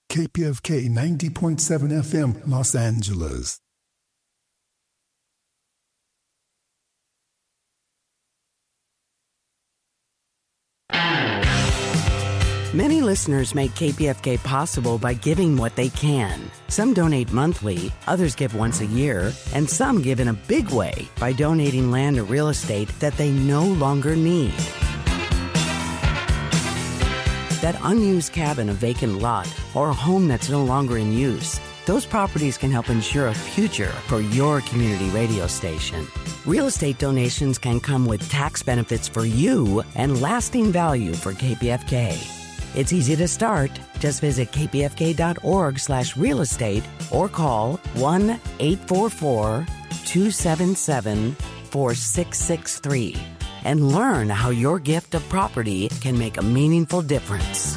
KPFK 90.7 FM, Los Angeles. Many listeners make KPFK possible by giving what they can. Some donate monthly, others give once a year, and some give in a big way by donating land or real estate that they no longer need. That unused cabin, a vacant lot, or a home that's no longer in use, those properties can help ensure a future for your community radio station. Real estate donations can come with tax benefits for you and lasting value for KPFK. It's easy to start. Just visit kpfk.org/real estate or call 1-844-277-4663 and learn how your gift of property can make a meaningful difference.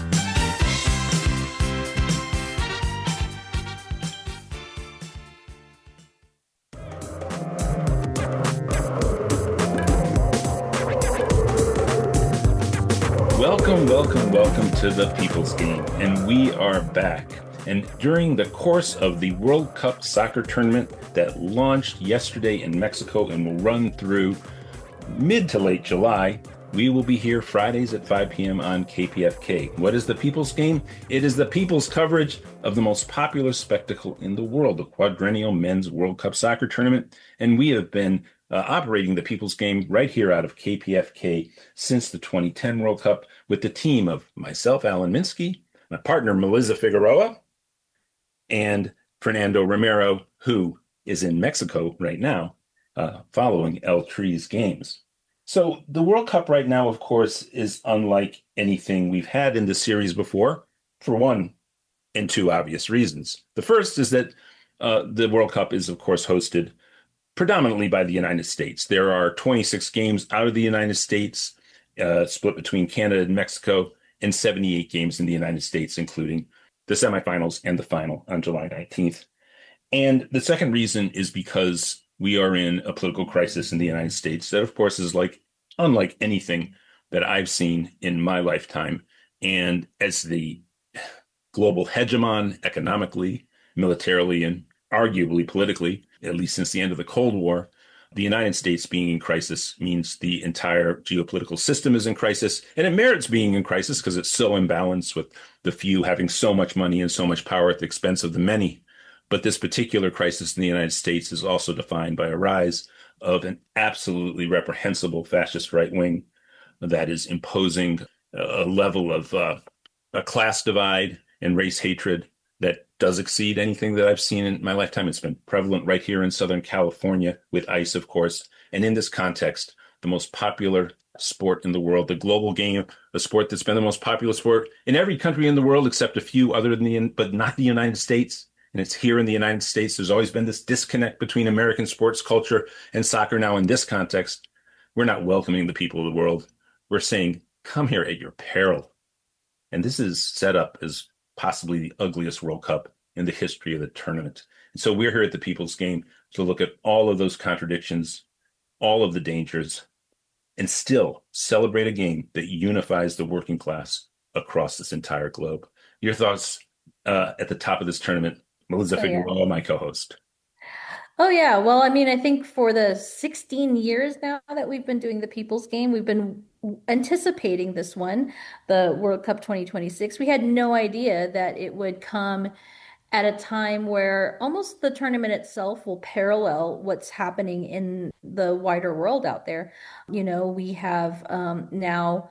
Welcome to the People's Game, and we are back. And during the course of the World Cup soccer tournament that launched yesterday in Mexico and will run through mid to late July, we will be here Fridays at 5 p.m. on KPFK. What is the People's Game? It is the people's coverage of the most popular spectacle in the world, the quadrennial Men's World Cup soccer tournament. And we have been operating the People's Game right here out of KPFK since the 2010 World Cup with the team of myself, Alan Minsky, my partner, Melissa Figueroa, and Fernando Romero, who is in Mexico right now, following El Tri's games. So the World Cup right now, of course, is unlike anything we've had in the series before, for one and two obvious reasons. The first is that the World Cup is, of course, hosted predominantly by the United States. There are 26 games out of the United States, split between Canada and Mexico, and 78 games in the United States, including the semifinals and the final on July 19th. And the second reason is because we are in a political crisis in the United States that, of course, is unlike anything that I've seen in my lifetime. And as the global hegemon economically, militarily, and arguably politically, at least since the end of the Cold War, the United States being in crisis means the entire geopolitical system is in crisis, and it merits being in crisis because it's so imbalanced with the few having so much money and so much power at the expense of the many. But this particular crisis in the United States is also defined by a rise of an absolutely reprehensible fascist right wing that is imposing a level of a class divide and race hatred that does exceed anything that I've seen in my lifetime. It's been prevalent right here in Southern California with ICE, of course. And in this context, the most popular sport in the world, the global game, a sport that's been the most popular sport in every country in the world except a few other than but not the United States. And it's here in the United States. There's always been this disconnect between American sports culture and soccer. Now, in this context, we're not welcoming the people of the world. We're saying, come here at your peril. And this is set up as possibly the ugliest World Cup in the history of the tournament. And so we're here at the People's Game to look at all of those contradictions, all of the dangers, and still celebrate a game that unifies the working class across this entire globe. Your thoughts at the top of this tournament, Melissa Figueroa, my co-host. Oh, yeah. Well, I mean, I think for the 16 years now that we've been doing the People's Game, we've been anticipating this one, the World Cup 2026. We had no idea that it would come at a time where almost the tournament itself will parallel what's happening in the wider world out there. You know, we have now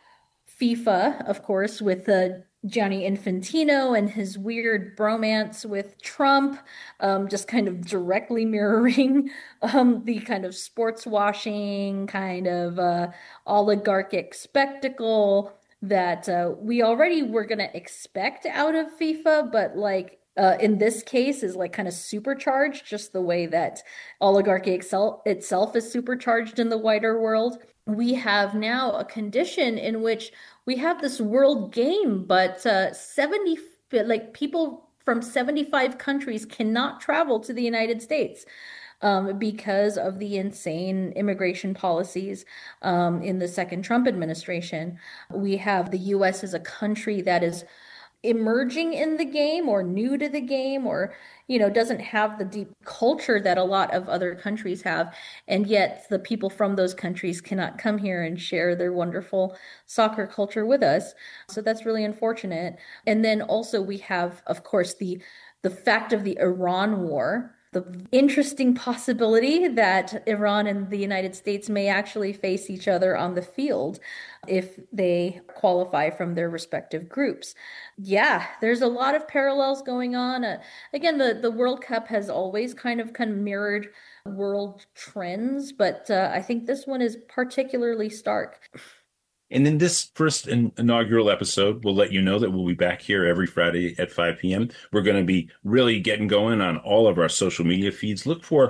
FIFA, of course, with Gianni Infantino and his weird bromance with Trump, just kind of directly mirroring the kind of sports washing, kind of oligarchic spectacle that we already were going to expect out of FIFA, but like in this case is like kind of supercharged, just the way that oligarchy itself is supercharged in the wider world. We have now a condition in which we have this world game, but 70 people from 75 countries cannot travel to the United States because of the insane immigration policies in the second Trump administration. We have the U.S. as a country that is emerging in the game or new to the game or, you know, doesn't have the deep culture that a lot of other countries have. And yet the people from those countries cannot come here and share their wonderful soccer culture with us. So that's really unfortunate. And then also we have, of course, the fact of the Iran war, the interesting possibility that Iran and the United States may actually face each other on the field if they qualify from their respective groups. Yeah, there's a lot of parallels going on. Again, the World Cup has always kind of mirrored world trends, but I think this one is particularly stark. And in this first inaugural episode, we'll let you know that we'll be back here every Friday at 5 p.m. We're going to be really getting going on all of our social media feeds. Look for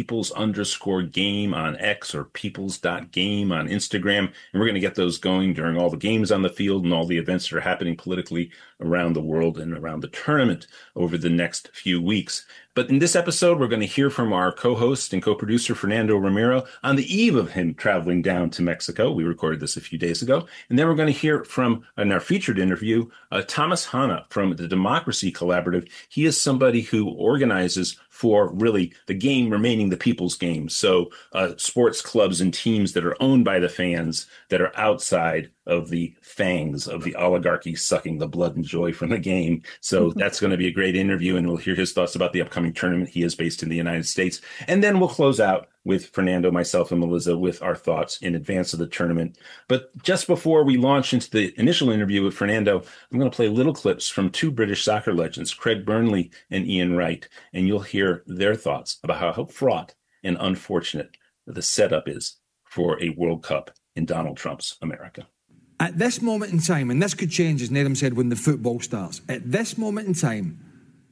peoples_game on X or peoples.game on Instagram. And we're going to get those going during all the games on the field and all the events that are happening politically around the world and around the tournament over the next few weeks. But in this episode, we're going to hear from our co-host and co-producer, Fernando Romero, on the eve of him traveling down to Mexico. We recorded this a few days ago. And then we're going to hear from, in our featured interview, Thomas Hanna from the Democracy Collaborative. He is somebody who organizes for really the game remaining the people's game. So sports clubs and teams that are owned by the fans that are outside of the fangs of the oligarchy sucking the blood and joy from the game. So that's going to be a great interview, and we'll hear his thoughts about the upcoming tournament. He is based in the United States. And then we'll close out with Fernando, myself, and Melissa with our thoughts in advance of the tournament. But just before we launch into the initial interview with Fernando, I'm going to play little clips from two British soccer legends, Craig Burnley and Ian Wright, and you'll hear their thoughts about how fraught and unfortunate the setup is for a World Cup in Donald Trump's America. At this moment in time, and this could change, as Nedum said, when the football starts, at this moment in time,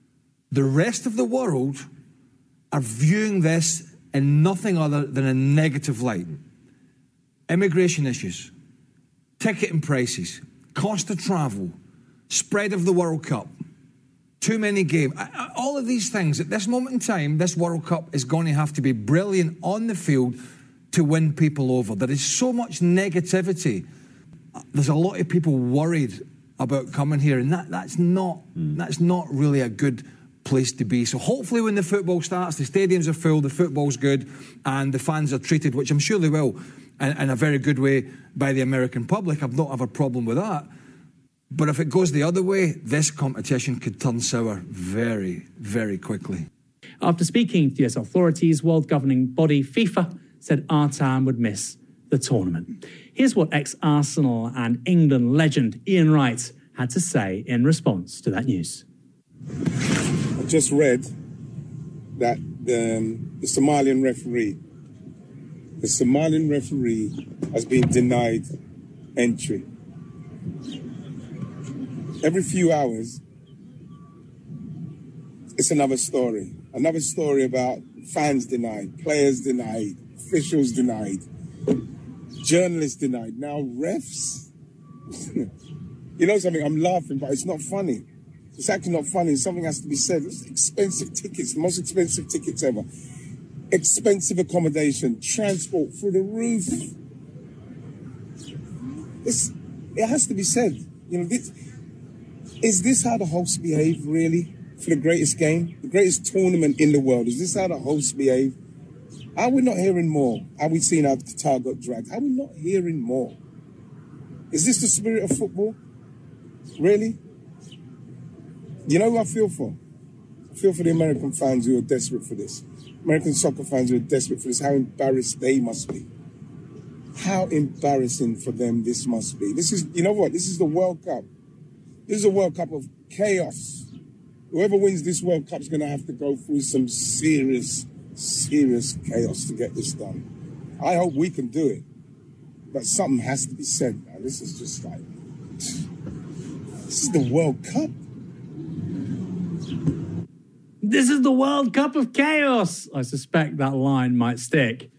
the rest of the world are viewing this in nothing other than a negative light. Immigration issues, ticketing prices, cost of travel, spread of the World Cup, too many games. All of these things, at this moment in time, this World Cup is going to have to be brilliant on the field to win people over. There is so much negativity. There's a lot of people worried about coming here, and that's not really a good place to be. So hopefully when the football starts, the stadiums are full, the football's good, and the fans are treated, which I'm sure they will, in a very good way by the American public. I've not have a problem with that. But if it goes the other way, this competition could turn sour very, very quickly. After speaking to US authorities, world governing body FIFA said our town would miss the tournament. Here's what ex-Arsenal and England legend Ian Wright had to say in response to that news. I just read that the Somalian referee has been denied entry. Every few hours, it's another story. Another story about fans denied, players denied, officials denied, journalists denied. Now refs, you know something, I'm laughing, but it's not funny. It's actually not funny. Something has to be said. It's expensive tickets, the most expensive tickets ever. Expensive accommodation, transport through the roof. It has to be said. You know, is this how the hosts behave, really, for the greatest game, the greatest tournament in the world? Is this how the hosts behave? Are we not hearing more? Are we seeing how Qatar got dragged? Are we not hearing more? Is this the spirit of football? Really? You know who I feel for? I feel for the American fans who are desperate for this. American soccer fans who are desperate for this. How embarrassed they must be. How embarrassing for them this must be. This is, you know what? This is the World Cup. This is a World Cup of chaos. Whoever wins this World Cup is going to have to go through some serious chaos to get this done. I hope we can do it. But something has to be said now. This is just like, this is the World Cup. This is the World Cup of chaos. I suspect that line might stick.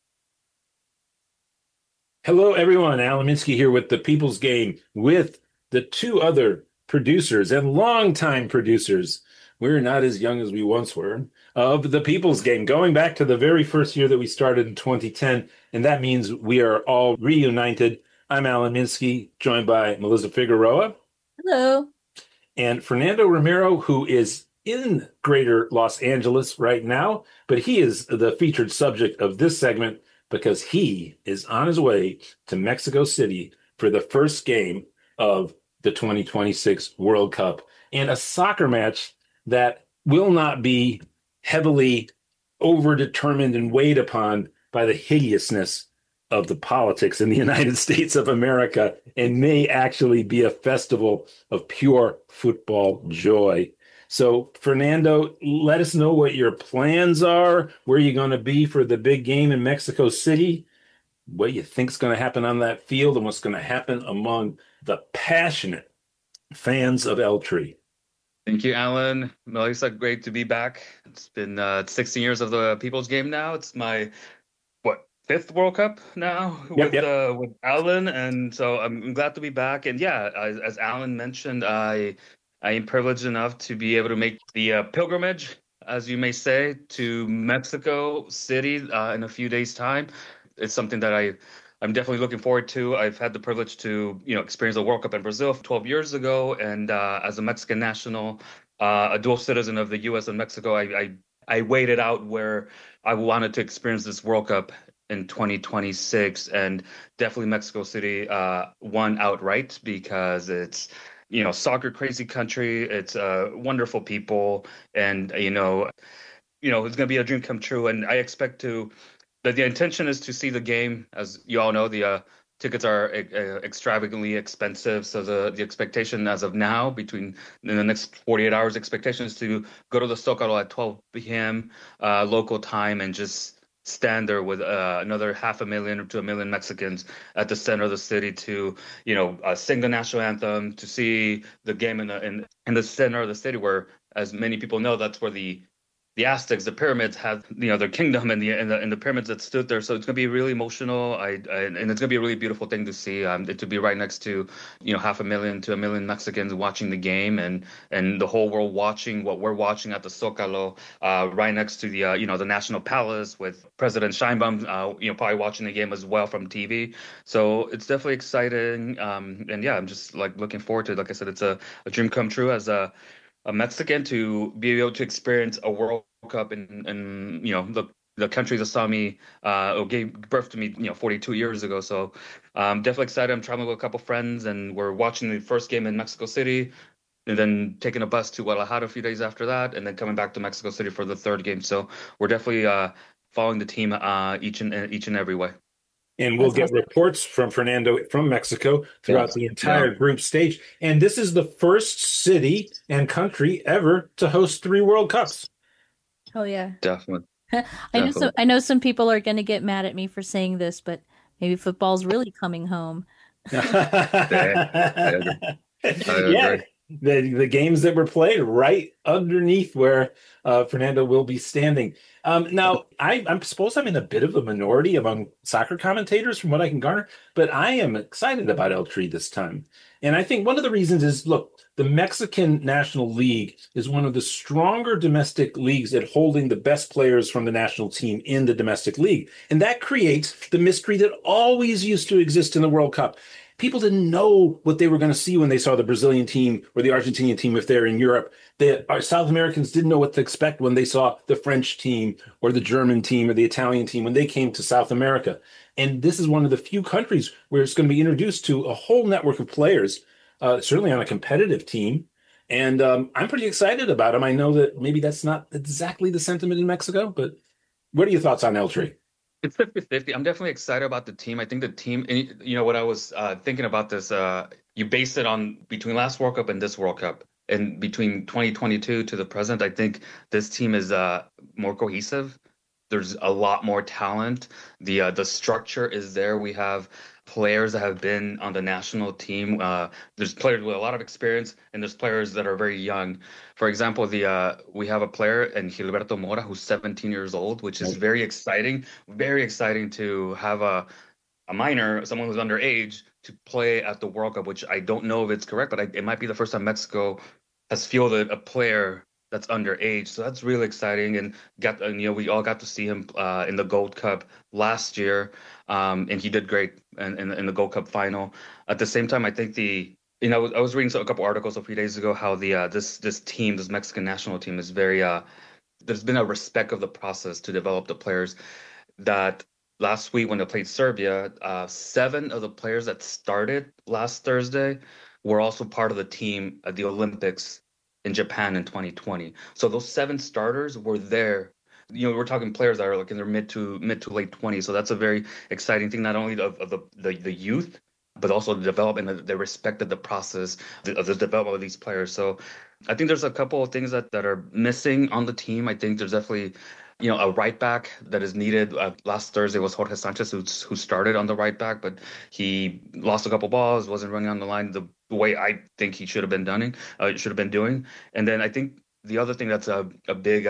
Hello, everyone. Alan Minsky here with The People's Game with the two other producers and longtime producers. We're not as young as we once were of The People's Game, going back to the very first year that we started in 2010. And that means we are all reunited. I'm Alan Minsky, joined by Melissa Figueroa. Hello. and Fernando Romero, who is in greater Los Angeles right now, but he is the featured subject of this segment because he is on his way to Mexico City for the first game of the 2026 World Cup and a soccer match that will not be heavily overdetermined and weighed upon by the hideousness of the politics in the United States of America and may actually be a festival of pure football joy. So, Fernando, let us know what your plans are, where you're going to be for the big game in Mexico City, what you think is going to happen on that field, and what's going to happen among the passionate fans of Eltree. Thank you, Alan. Melissa, great to be back. It's been 16 years of the People's Game now. It's my, fifth World Cup now with Alan, and so I'm glad to be back. And yeah, as Alan mentioned, I am privileged enough to be able to make the pilgrimage, as you may say, to Mexico City in a few days' time. It's something that I'm definitely looking forward to. I've had the privilege to, experience the World Cup in Brazil 12 years ago, and as a Mexican national, a dual citizen of the U.S. and Mexico, I waited out where I wanted to experience this World Cup in 2026, and definitely Mexico City won outright because it's soccer crazy country. It's wonderful people, and it's going to be a dream come true. And I expect the intention is to see the game. As you all know, the tickets are extravagantly expensive. So the expectation as of now, in the next 48 hours, expectation is to go to the Zócalo at 12 p.m. Local time and just stand there with another 500,000 to 1 million Mexicans at the center of the city to, sing the national anthem, to see the game in the center of the city, where, as many people know, that's where the Aztecs, the pyramids, had their kingdom and the pyramids that stood there. So it's going to be really emotional. And it's going to be a really beautiful thing to see. To be right next to 500,000 to 1 million Mexicans watching the game, and the whole world watching what we're watching at the Zócalo, right next to the the National Palace, with President Sheinbaum probably watching the game as well from TV. So it's definitely exciting. And yeah, I'm just looking forward to it. Like I said, it's a dream come true as a Mexican to be able to experience a World Cup in the country that saw me or gave birth to me 42 years ago. So definitely excited. I'm traveling with a couple friends, and we're watching the first game in Mexico City, and then taking a bus to Guadalajara a few days after that, and then coming back to Mexico City for the third game. So we're definitely following the team each and every way. And we'll get reports from Fernando from Mexico throughout the entire group stage. And this is the first city and country ever to host 3 World Cups. Oh, yeah. Definitely. I know some people are going to get mad at me for saying this, but maybe football's really coming home. I agree. The games that were played right underneath where Fernando will be standing. Now, I'm suppose I'm in a bit of a minority among soccer commentators from what I can garner, but I am excited about Eltree this time. And I think one of the reasons is, look, the Mexican National League is one of the stronger domestic leagues at holding the best players from the national team in the domestic league. And that creates the mystery that always used to exist in the World Cup. People didn't know what they were going to see when they saw the Brazilian team or the Argentinian team if they're in Europe. Our South Americans didn't know what to expect when they saw the French team or the German team or the Italian team when they came to South America. And this is one of the few countries where it's going to be introduced to a whole network of players, certainly on a competitive team. And I'm pretty excited about them. I know that maybe that's not exactly the sentiment in Mexico, but what are your thoughts on Eltree? It's 50-50. I'm definitely excited about the team. I think the team, what I was thinking about this, you base it on between last World Cup and this World Cup. And between 2022 to the present, I think this team is more cohesive. There's a lot more talent. The structure is there. We have players that have been on the national team. There's players with a lot of experience, and there's players that are very young. For example, we have a player in Gilberto Mora who's 17 years old, which is very exciting. Very exciting to have a minor, someone who's underage, to play at the World Cup, which I don't know if it's correct, but it might be the first time Mexico has fielded a player that's underage. So that's really exciting. And we all got to see him in the Gold Cup last year, and he did great in the Gold Cup final. At the same time, I think the I was reading a couple articles a few days ago how this team, this Mexican national team, is very there's been a respect of the process to develop the players. That last week when they played Serbia, 7 of the players that started last Thursday were also part of the team at the Olympics in Japan in 2020. So those 7 starters were there. We're talking players that are like in their mid to late 20s. So that's a very exciting thing, not only of the youth, but also the development. They respected the process of the development of these players. So I think there's a couple of things that are missing on the team. I think there's definitely a right back that is needed. Last Thursday was Jorge Sanchez who started on the right back, but he lost a couple balls, wasn't running on the line the way I think he should have been doing. And then I think the other thing that's a big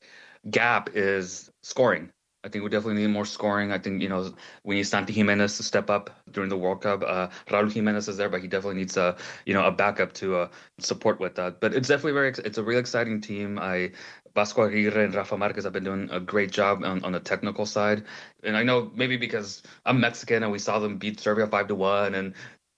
gap is scoring. I think we definitely need more scoring. I think, we need Santi Jimenez to step up during the World Cup. Raul Jimenez is there, but he definitely needs a backup to support with that. But it's definitely it's a really exciting team. Vasco Aguirre and Rafa Marquez have been doing a great job on the technical side. And I know maybe because I'm Mexican and we saw them beat Serbia 5-1, and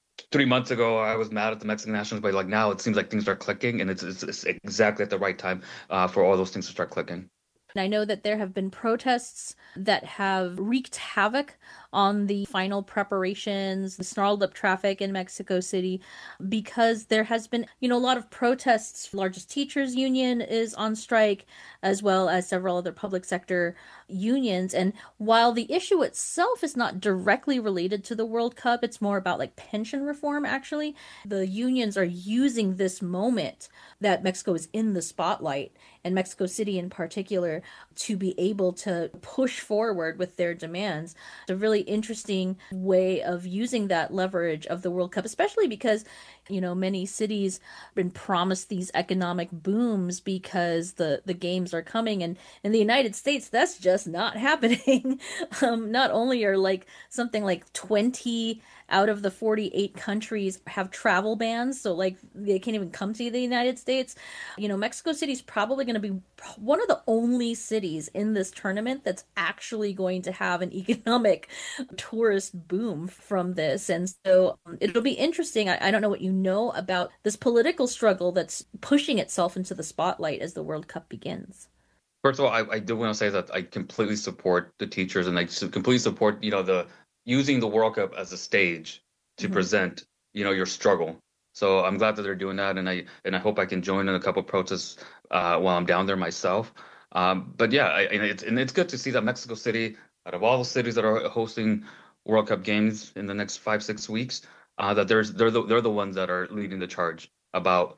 3 months ago I was mad at the Mexican nationals, but like now it seems like things are clicking, and it's exactly at the right time for all those things to start clicking. And I know that there have been protests that have wreaked havoc on the final preparations, the snarled up traffic in Mexico City, because there has been, a lot of protests. The largest teachers union is on strike, as well as several other public sector unions. And while the issue itself is not directly related to the World Cup, it's more about like pension reform, actually. The unions are using this moment that Mexico is in the spotlight, and Mexico City in particular, to be able to push forward with their demands. It's a really interesting way of using that leverage of the World Cup, especially because, many cities have been promised these economic booms because the games are coming. And in the United States, that's just not happening. Not only are something like 20 out of the 48 countries have travel bans, so they can't even come to the United States. Mexico City is probably going to be one of the only cities in this tournament that's actually going to have an economic tourist boom from this. And so it'll be interesting. I don't know what you know about this political struggle that's pushing itself into the spotlight as the World Cup begins. First of all, I do want to say that I completely support the teachers, and I completely support, the using the World Cup as a stage to present, your struggle. So I'm glad that they're doing that, and I hope I can join in a couple of protests while I'm down there myself. But yeah, it's good to see that Mexico City, out of all the cities that are hosting World Cup games in the next 5-6 weeks, that they're the ones that are leading the charge about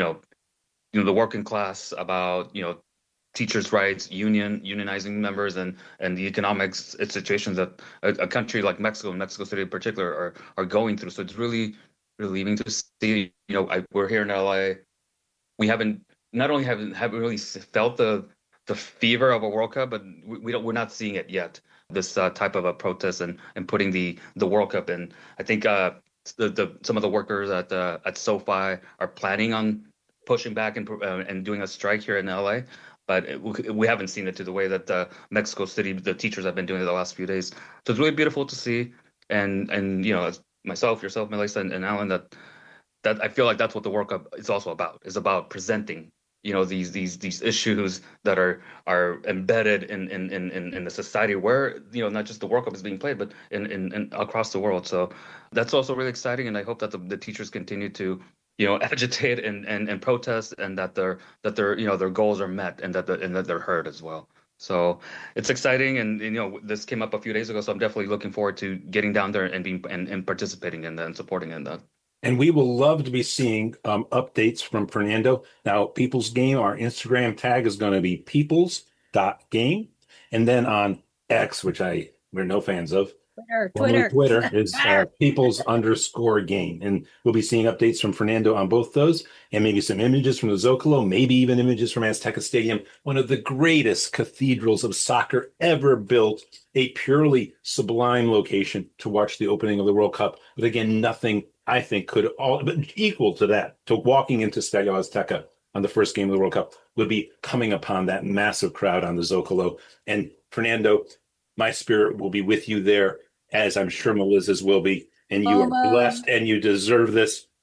the working class, about teachers' rights, unionizing members, and the economic situations that a country like Mexico and Mexico City in particular are going through. So it's really relieving to see. We're here in LA. We haven't really felt the fever of a World Cup, but we're not seeing it yet. This type of a protest and putting the World Cup in. I think some of the workers at SoFi are planning on pushing back and doing a strike here in LA. But we haven't seen it to the way that Mexico City, the teachers have been doing it the last few days. So it's really beautiful to see. And as myself, yourself, Melissa, and Alan, that I feel like that's what the World Cup is also about. Is about presenting, these issues that are embedded in the society where, not just the World Cup is being played, but in across the world. So that's also really exciting. And I hope that the teachers continue to agitate and protest, and that their goals are met, and that they're heard as well. So it's exciting, and this came up a few days ago, so I'm definitely looking forward to getting down there and being and participating in that and supporting in that. And we will love to be seeing updates from Fernando. Now, People's Game, our Instagram tag is going to be peoples.game, and then on X, which we're no fans of. Twitter is peoples_game. And we'll be seeing updates from Fernando on both those, and maybe some images from the Zocalo, maybe even images from Azteca Stadium, one of the greatest cathedrals of soccer ever built, a purely sublime location to watch the opening of the World Cup. But again, nothing I think could equal to that, to walking into Stadio Azteca on the first game of the World Cup, would be coming upon that massive crowd on the Zocalo. And Fernando, my spirit will be with you there, as I'm sure Melissa's will be. And you are blessed, and you deserve this.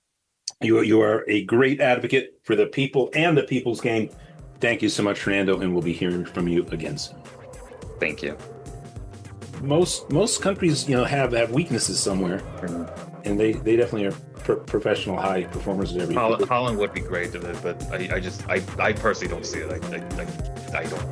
You are a great advocate for the people and the people's game. Thank you so much, Fernando, and we'll be hearing from you again soon. Thank you. Most countries, have weaknesses somewhere, and they definitely are professional high performers at every. Holland would be great at it, but I personally don't see it. I don't.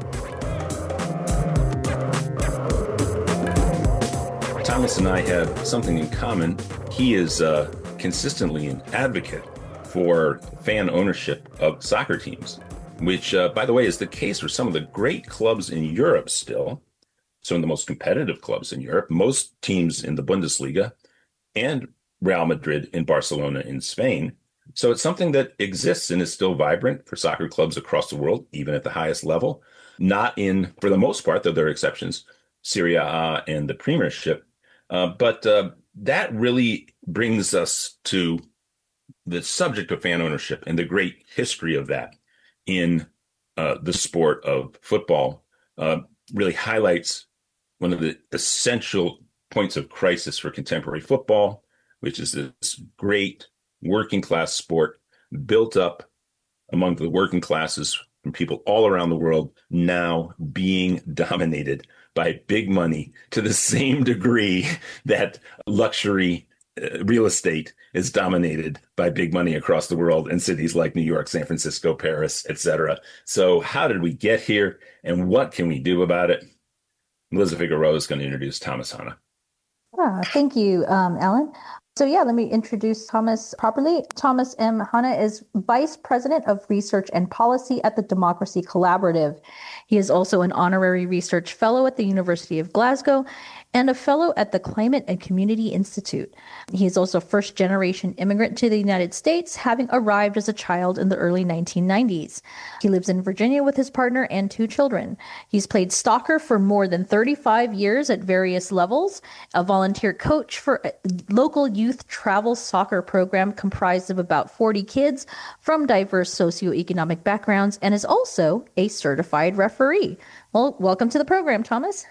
Thomas and I have something in common. He is consistently an advocate for fan ownership of soccer teams, which, by the way, is the case for some of the great clubs in Europe still. Some of the most competitive clubs in Europe, most teams in the Bundesliga, and Real Madrid and Barcelona in Spain. So it's something that exists and is still vibrant for soccer clubs across the world, even at the highest level. Not in, for the most part, though there are exceptions, Serie A and the Premiership. But that really brings us to the subject of fan ownership and the great history of that in the sport of football. Really highlights one of the essential points of crisis for contemporary football, which is this great working class sport built up among the working classes from people all around the world, now being dominated by big money to the same degree that luxury real estate is dominated by big money across the world in cities like New York, San Francisco, Paris, etc. So how did we get here, and what can we do about it? Melissa Figueroa is going to introduce Thomas Hanna. Thank you, Alan. So let me introduce Thomas properly. Thomas M. Hanna is Vice President of Research and Policy at the Democracy Collaborative. He is also an honorary research fellow at the University of Glasgow and a fellow at the Climate and Community Institute. He is also a first-generation immigrant to the United States, having arrived as a child in the early 1990s. He lives in Virginia with his partner and 2 children. He's played soccer for more than 35 years at various levels, a volunteer coach for a local youth travel soccer program comprised of about 40 kids from diverse socioeconomic backgrounds, and is also a certified referee. Well, welcome to the program, Thomas.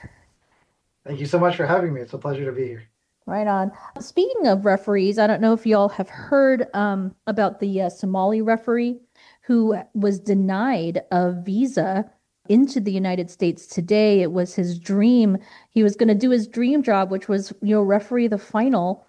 Thank you so much for having me. It's a pleasure to be here. Right on. Speaking of referees, I don't know if y'all have heard about the Somali referee who was denied a visa into the United States today. It was his dream. He was going to do his dream job, which was, referee the final.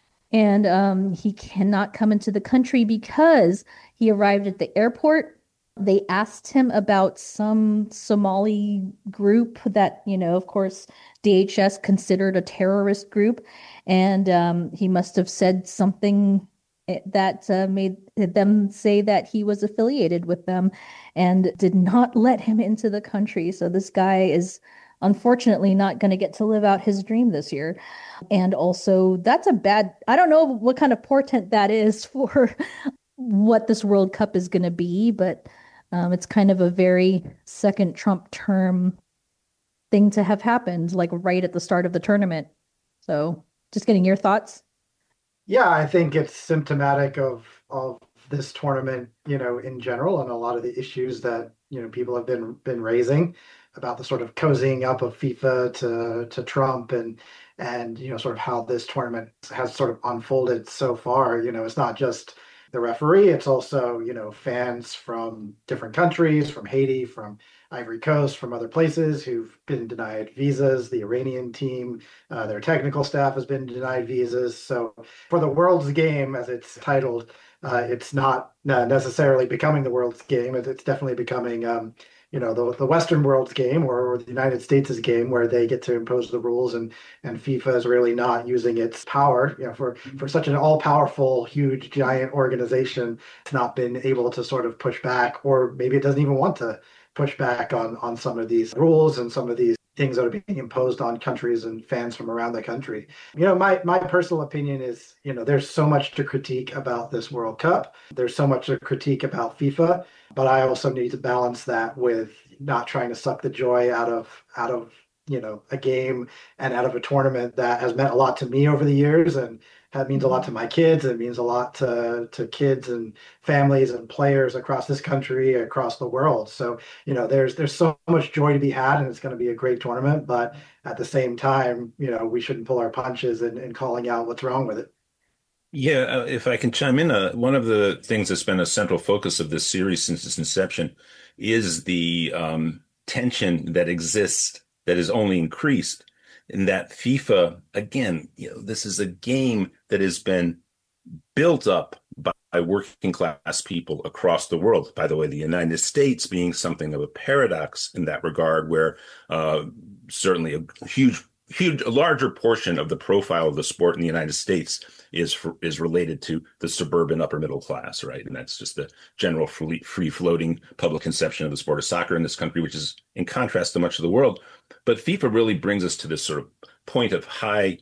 And he cannot come into the country because he arrived at the airport. They asked him about some Somali group that, of course, DHS considered a terrorist group. And he must have said something that made them say that he was affiliated with them and did not let him into the country. So this guy is unfortunately not going to get to live out his dream this year. And also, that's I don't know what kind of portent that is for what this World Cup is going to be, but it's kind of a very second Trump term thing to have happened, like right at the start of the tournament. So just getting your thoughts. Yeah, I think it's symptomatic of this tournament, in general, and a lot of the issues that, people have been raising about the sort of cozying up of FIFA to Trump and sort of how this tournament has sort of unfolded so far. It's not just the referee, it's also, fans from different countries, from Haiti, from Ivory Coast, from other places who've been denied visas. The Iranian team, their technical staff has been denied visas. So for the World's Game, as it's titled, it's not necessarily becoming the World's Game. It's definitely becoming the Western world's game or the United States' game, where they get to impose the rules, and FIFA is really not using its power, for such an all-powerful, huge, giant organization. It's not been able to sort of push back, or maybe it doesn't even want to push back on some of these rules and some of these things that are being imposed on countries and fans from around the country. My personal opinion is, there's so much to critique about this World Cup. There's so much to critique about FIFA, but I also need to balance that with not trying to suck the joy out of a game and out of a tournament that has meant a lot to me over the years, and that means a lot to my kids. It means a lot to kids and families and players across this country, across the world. So, there's so much joy to be had, and it's going to be a great tournament. But at the same time, we shouldn't pull our punches in calling out what's wrong with it. Yeah, if I can chime in, one of the things that's been a central focus of this series since its inception is the tension that exists that is only increased in that FIFA, again, this is a game that has been built up by working class people across the world. By the way, the United States being something of a paradox in that regard, where certainly a larger portion of the profile of the sport in the United States is related to the suburban upper middle class, right? And that's just the general free floating public conception of the sport of soccer in this country, which is in contrast to much of the world. But FIFA really brings us to this sort of point of high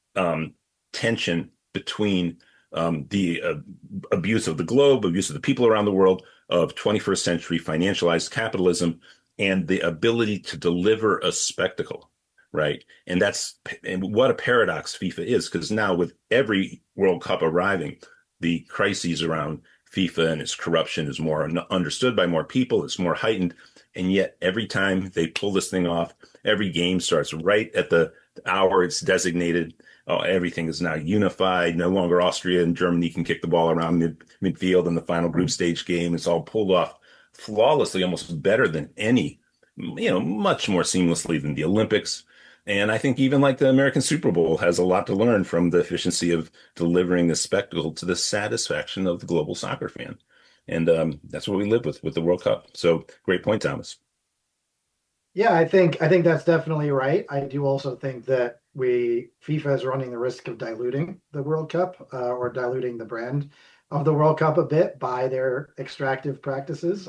tension between the abuse of the globe, abuse of the people around the world, of 21st century financialized capitalism, and the ability to deliver a spectacle, right? And what a paradox FIFA is, because now with every World Cup arriving, the crises around FIFA and its corruption is more understood by more people, it's more heightened. And yet every time they pull this thing off, every game starts right at the hour it's designated. Oh, everything is now unified. No longer Austria and Germany can kick the ball around midfield in the final group stage game. It's all pulled off flawlessly, almost better than any, much more seamlessly than the Olympics. And I think even like the American Super Bowl has a lot to learn from the efficiency of delivering the spectacle to the satisfaction of the global soccer fan. And that's what we live with the World Cup. So great point, Thomas. Yeah, I think that's definitely right. I do also think that FIFA is running the risk of diluting the World Cup or diluting the brand of the World Cup a bit by their extractive practices.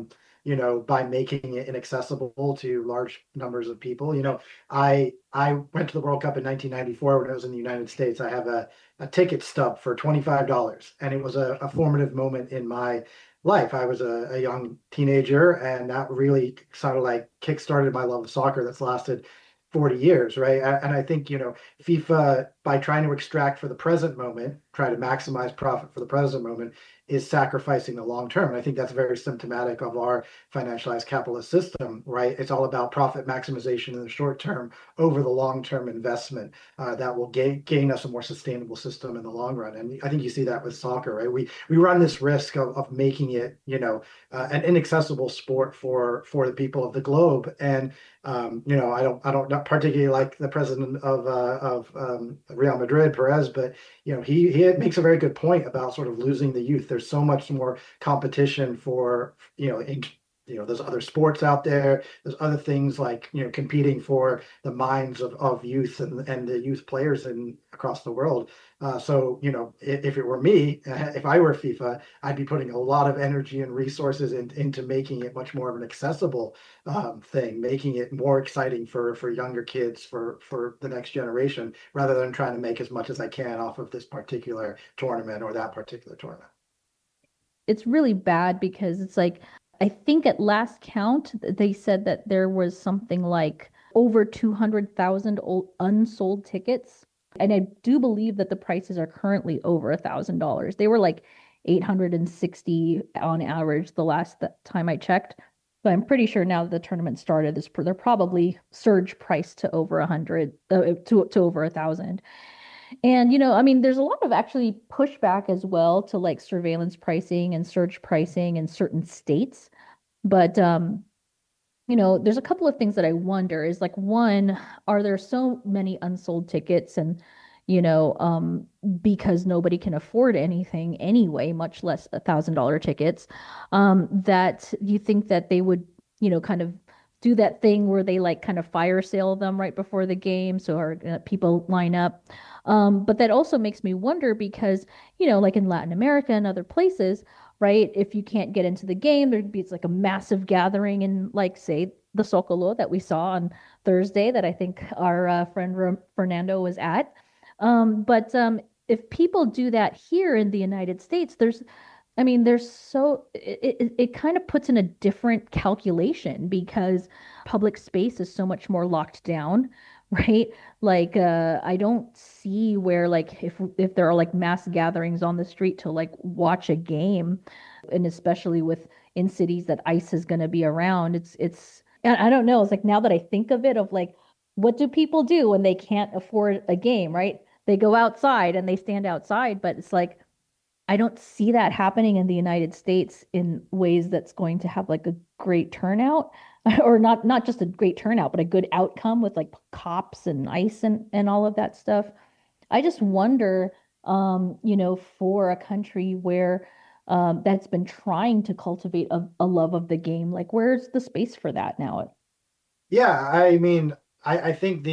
By making it inaccessible to large numbers of people. I went to the World Cup in 1994 when I was in the United States. I have a ticket stub for $25, and it was a formative moment in my life. I was a young teenager, and that really sort of like kickstarted my love of soccer that's lasted 40 years, right? And I think, FIFA, by trying to extract for the present moment, try to maximize profit for the present moment, is sacrificing the long term. And I think that's very symptomatic of our financialized capitalist system, right? It's all about profit maximization in the short term over the long-term investment that will gain us a more sustainable system in the long run. And I think you see that with soccer, right? We run this risk of making it, an inaccessible sport for the people of the globe. And I don't not particularly like the president of Real Madrid, Perez, but he makes a very good point about sort of losing the youth. There's so much more competition for there's other sports out there. There's other things like competing for the minds of youth and the youth players across the world. So if it were me, if I were FIFA, I'd be putting a lot of energy and resources into making it much more of an accessible thing, making it more exciting for younger kids, for the next generation, rather than trying to make as much as I can off of this particular tournament or that particular tournament. It's really bad because it's like, I think at last count, they said that there was something like over 200,000 unsold tickets. And I do believe that the prices are currently over $1,000. They were like 860 on average the last time I checked. But I'm pretty sure now that the tournament started, they're probably surge priced to over 100, to over 1,000. And, there's a lot of actually pushback as well to like surveillance pricing and surge pricing in certain states. But, there's a couple of things that I wonder is like, one, are there so many unsold tickets and, because nobody can afford anything anyway, much less $1,000 tickets, that you think that they would, kind of do that thing where they like kind of fire sale them right before the game so people line up. But that also makes me wonder because, like in Latin America and other places, right, if you can't get into the game, it's like a massive gathering in like, say, the Zocalo that we saw on Thursday that I think our friend Fernando was at. But if people do that here in the United States, it kind of puts in a different calculation because public space is so much more locked down, right? Like, I don't see where like if there are like mass gatherings on the street to like watch a game, and especially in cities that ICE is going to be around, it's I don't know. It's like now that I think of it, of like, what do people do when they can't afford a game, right? they go outside and they stand outside, but it's like I don't see that happening in the United States in ways that's going to have like a great turnout or not just a great turnout, but a good outcome with like cops and ice and all of that stuff. I just wonder, for a country where that's been trying to cultivate a love of the game, like where's the space for that now? Yeah, I mean, I think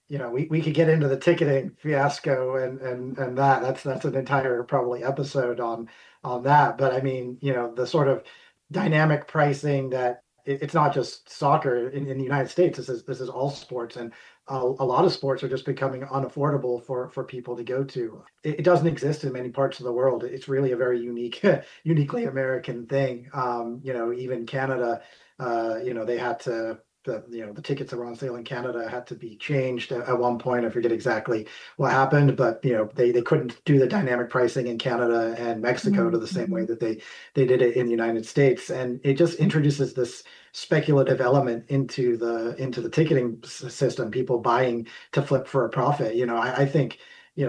we could get into the ticketing fiasco and that's an entire probably episode on that. But I mean, the sort of dynamic pricing that it's not just soccer in the United States. This is all sports, and a lot of sports are just becoming unaffordable for people to go to. It doesn't exist in many parts of the world. It's really a very uniquely American thing. Even Canada, they had to. The tickets that were on sale in Canada had to be changed at one point. I forget exactly what happened, but they couldn't do the dynamic pricing in Canada and Mexico to the same way that they did it in the United States, and it just introduces this speculative element into the ticketing system. People buying to flip for a profit. I think.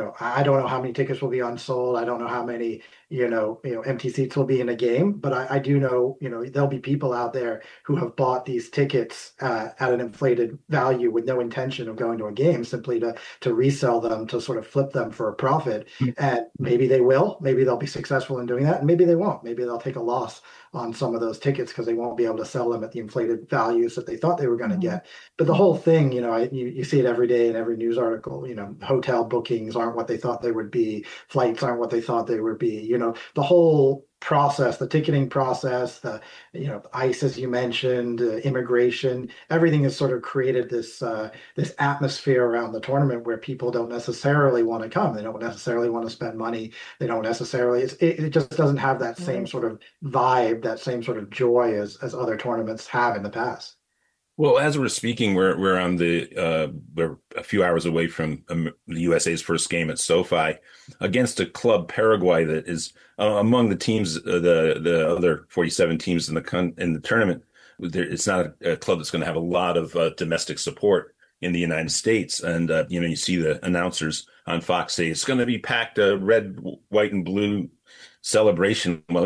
I don't know how many tickets will be unsold. I don't know how many, empty seats will be in a game, but I do know, there'll be people out there who have bought these tickets at an inflated value with no intention of going to a game, simply to resell them, to sort of flip them for a profit. And maybe they will, maybe they'll be successful in doing that. And maybe they won't. Maybe they'll take a loss on some of those tickets because they won't be able to sell them at the inflated values that they thought they were going to get. But the whole thing, you see it every day in every news article, hotel bookings aren't what they thought they would be. Flights aren't what they thought they would be. The whole process, the ticketing process, the ICE, as you mentioned, immigration, everything has sort of created this atmosphere around the tournament where people don't necessarily want to come. They don't necessarily want to spend money. They don't necessarily. It just doesn't have that same sort of vibe, that same sort of joy as other tournaments have in the past. Well, as we're speaking, we're on we're a few hours away from the USA's first game at SoFi against a club, Paraguay, that is among the teams, the other 47 teams in the tournament. It's not a club that's going to have a lot of domestic support in the United States, and you see the announcers on Fox say it's going to be packed, red, white, and blue celebration. Well,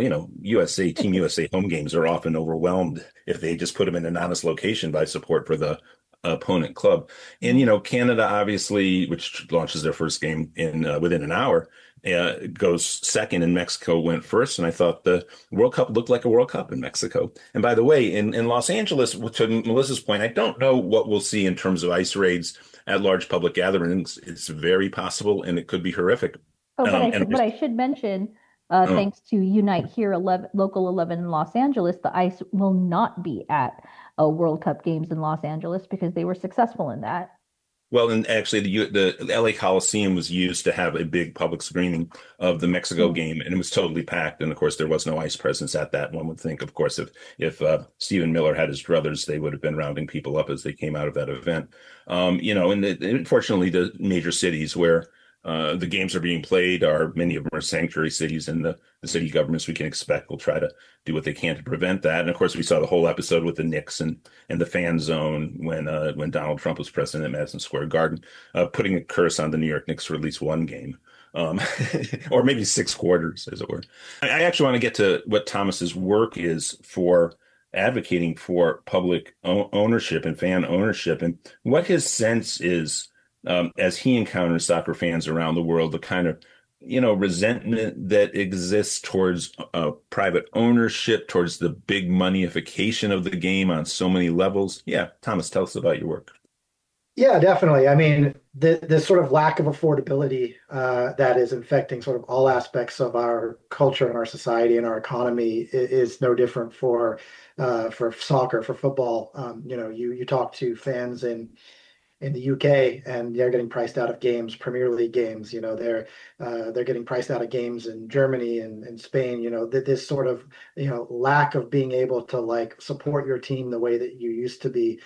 Team USA home games are often overwhelmed if they just put them in an honest location by support for the opponent club. And, Canada, obviously, which launches their first game within an hour, goes second, and Mexico went first. And I thought the World Cup looked like a World Cup in Mexico. And by the way, in Los Angeles, to Melissa's point, I don't know what we'll see in terms of ICE raids at large public gatherings. It's very possible, and it could be horrific. But I should mention, thanks to Unite Here, Local 11 in Los Angeles, the ICE will not be at World Cup games in Los Angeles because they were successful in that. Well, and actually, the LA Coliseum was used to have a big public screening of the Mexico game, and it was totally packed. And of course, there was no ICE presence at that. One would think, of course, if Stephen Miller had his druthers, they would have been rounding people up as they came out of that event. And unfortunately, the major cities where the games are being played many of them are sanctuary cities, and the city governments, we can expect, will try to do what they can to prevent that. And of course, we saw the whole episode with the Knicks and the fan zone when Donald Trump was president at Madison Square Garden, putting a curse on the New York Knicks for at least one game, or maybe 6 quarters, as it were. I actually want to get to what Thomas's work is for advocating for public ownership and fan ownership, and what his sense is. As he encounters soccer fans around the world, the kind of, resentment that exists towards private ownership, towards the big moneyification of the game on so many levels. Yeah, Thomas, tell us about your work. Yeah, definitely. I mean, the sort of lack of affordability that is infecting sort of all aspects of our culture and our society and our economy is no different for soccer, for football. You talk to fans in the UK, and they're getting priced out of games, Premier League games. They're getting priced out of games in Germany and Spain. This sort of lack of being able to support your team the way that you used to be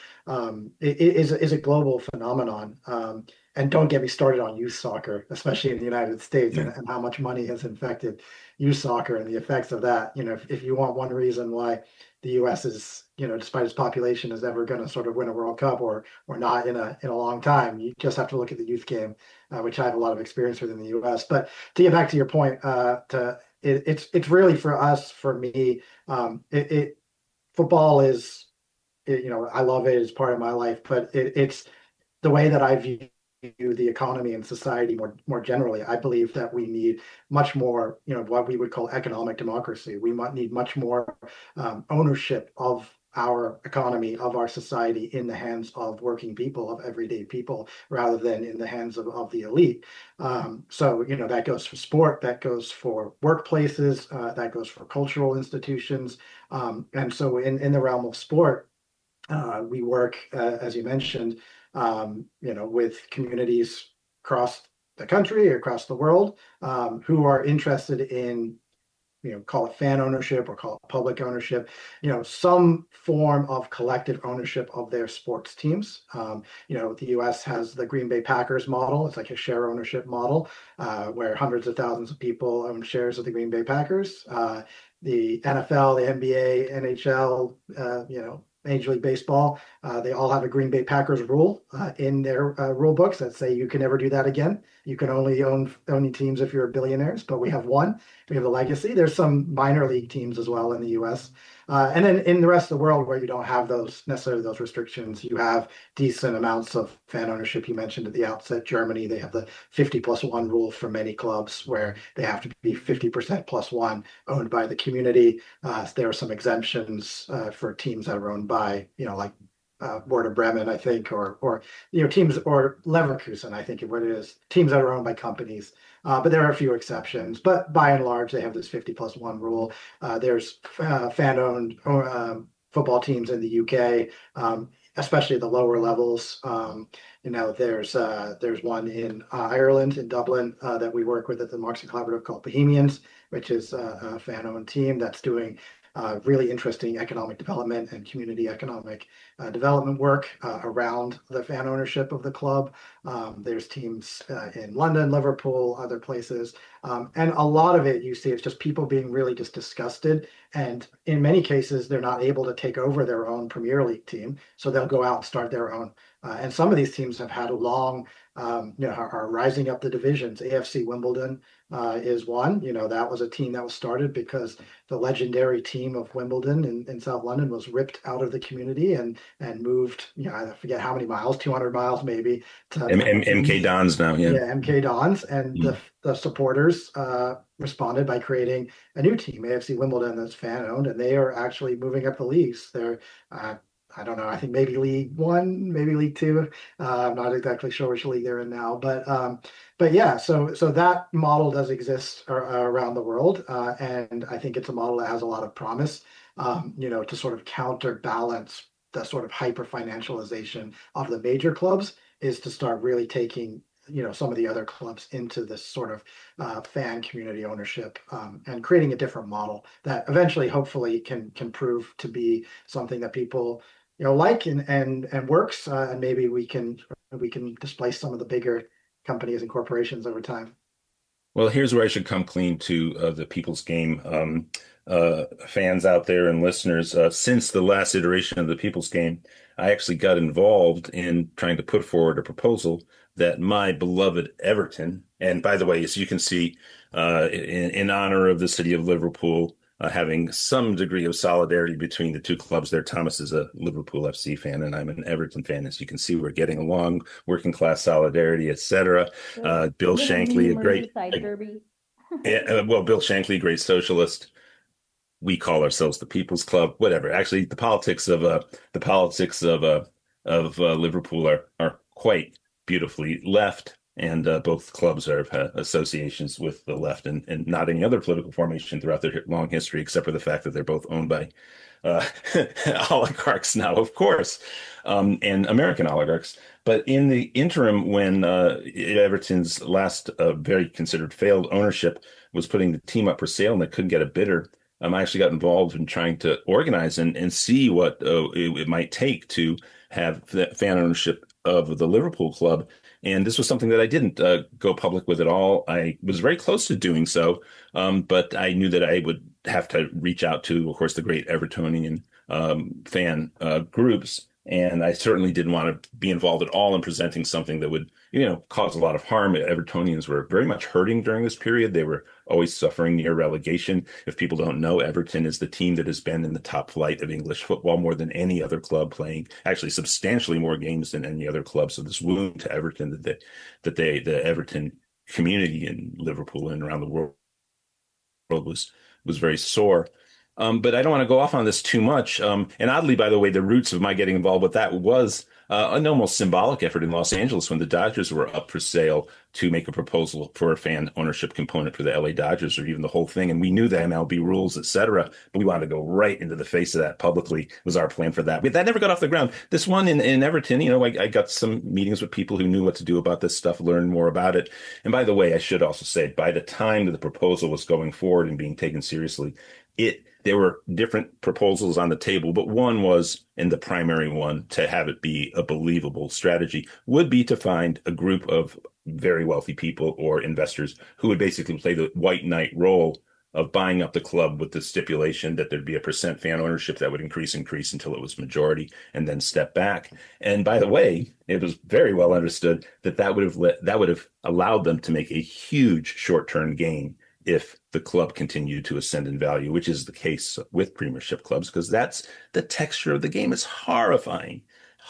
is a global phenomenon. And don't get me started on youth soccer, especially in the United States, and how much money has infected youth soccer and the effects of that. If you want one reason why the U.S. is, despite its population, is ever going to sort of win a World Cup or not in a long time. You just have to look at the youth game, which I have a lot of experience with in the U.S. But to get back to your point, it's really for me, football is, I love it. It's part of my life, but it's the way that I view the economy and society more generally. I believe that we need much more, what we would call economic democracy. We might need much more ownership of our economy, of our society, in the hands of working people, of everyday people, rather than in the hands of the elite. So, that goes for sport, that goes for workplaces, that goes for cultural institutions. And so in the realm of sport, we work, as you mentioned, with communities across the country, across the world, who are interested in, call it fan ownership or call it public ownership, some form of collective ownership of their sports teams. The U.S. has the Green Bay Packers model. It's like a share ownership model, where hundreds of thousands of people own shares of the Green Bay Packers. The NFL, the NBA, NHL, Major League Baseball, they all have a Green Bay Packers rule in their rule books that say you can never do that again. You can only own teams if you're billionaires, but we have one. We have a legacy. There's some minor league teams as well in the U.S. And then in the rest of the world where you don't have necessarily those restrictions, you have decent amounts of fan ownership. You mentioned at the outset, Germany, they have the 50+1 rule for many clubs where they have to be 50% plus one owned by the community. There are some exemptions for teams that are owned by, like Werder Bremen, I think, or teams, or Leverkusen, I think what it is, teams that are owned by companies. But there are a few exceptions. But by and large, they have this 50+1 rule. There's fan-owned football teams in the UK, especially at the lower levels. There's one in Ireland, in Dublin, that we work with at the Marxist Collaborative called Bohemians, which is a fan-owned team that's doing really interesting economic development and community economic development work around the fan ownership of the club. There's teams in London, Liverpool, other places. And a lot of it, you see, it's just people being really just disgusted. And in many cases, they're not able to take over their own Premier League team. So they'll go out and start their own. And some of these teams have had a long, are rising up the divisions. AFC Wimbledon is one. That was a team that was started because the legendary team of Wimbledon in South London was ripped out of the community and moved, I forget how many miles, 200 miles maybe. To MK Dons now, yeah. Yeah, MK Dons. And the supporters responded by creating a new team, AFC Wimbledon, that's fan-owned, and they are actually moving up the leagues. They're I don't know. I think maybe League One, maybe League Two. I'm not exactly sure which league they're in now, but yeah. So that model does exist around the world, and I think it's a model that has a lot of promise. To sort of counterbalance the sort of hyper financialization of the major clubs, is to start really taking some of the other clubs into this sort of fan community ownership, and creating a different model that eventually, hopefully, can prove to be something that people like and works, and maybe we can displace some of the bigger companies and corporations over time. Well, here's where I should come clean to the People's Game fans out there and listeners. Since the last iteration of the People's Game, I actually got involved in trying to put forward a proposal that my beloved Everton, and by the way, as you can see, in honor of the city of Liverpool, having some degree of solidarity between the two clubs there. Thomas is a Liverpool FC fan, and I'm an Everton fan. As you can see, we're getting along, working class solidarity, etc. Bill Shankly, a great Bill Shankly, great socialist. We call ourselves the People's Club, whatever. Actually, the politics of Liverpool are quite beautifully left. And both clubs have associations with the left and not any other political formation throughout their long history, except for the fact that they're both owned by oligarchs now, of course, and American oligarchs. But in the interim, when Everton's last very considered failed ownership was putting the team up for sale and they couldn't get a bidder, I actually got involved in trying to organize and see what it might take to have the fan ownership of the Liverpool club. And this was something that I didn't go public with at all. I was very close to doing so, but I knew that I would have to reach out to, of course, the great Evertonian fan groups. And I certainly didn't want to be involved at all in presenting something that would, cause a lot of harm. Evertonians were very much hurting during this period. They were always suffering near relegation. If people don't know, Everton is the team that has been in the top flight of English football more than any other club, playing actually substantially more games than any other club. So this wound to Everton the Everton community in Liverpool and around the world was very sore. But I don't want to go off on this too much. And oddly, by the way, the roots of my getting involved with that was an almost symbolic effort in Los Angeles when the Dodgers were up for sale to make a proposal for a fan ownership component for the LA Dodgers, or even the whole thing. And we knew the MLB rules, et cetera, but we wanted to go right into the face of that publicly, was our plan for that. But that never got off the ground. This one in Everton, I got some meetings with people who knew what to do about this stuff, learned more about it. And by the way, I should also say, by the time that the proposal was going forward and being taken seriously, there were different proposals on the table, but one was, and the primary one, to have it be a believable strategy, would be to find a group of very wealthy people or investors who would basically play the white knight role of buying up the club with the stipulation that there'd be a percent fan ownership that would increase until it was majority, and then step back. And by the way, it was very well understood that would have allowed them to make a huge short-term gain if the club continued to ascend in value, which is the case with Premiership clubs, because that's the texture of the game. Is horrifying